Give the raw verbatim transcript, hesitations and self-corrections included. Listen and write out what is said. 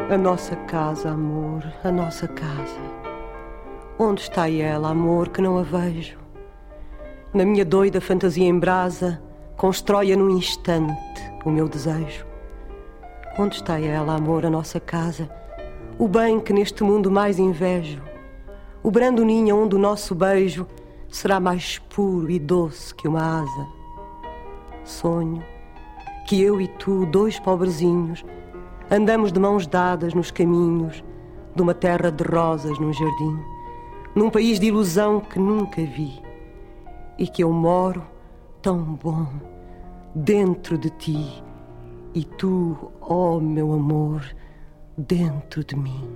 A nossa casa, amor, a nossa casa. Onde está ela, amor, que não a vejo? Na minha doida fantasia em brasa, constrói-a num instante o meu desejo. Onde está ela, amor, a nossa casa? O bem que neste mundo mais invejo. O brando ninho onde o nosso beijo será mais puro e doce que uma asa. Sonho que eu e tu, dois pobrezinhos, andamos de mãos dadas nos caminhos de uma terra de rosas num jardim, num país de ilusão que nunca vi, e que eu moro tão bom dentro de ti, e tu, ó meu amor, dentro de mim.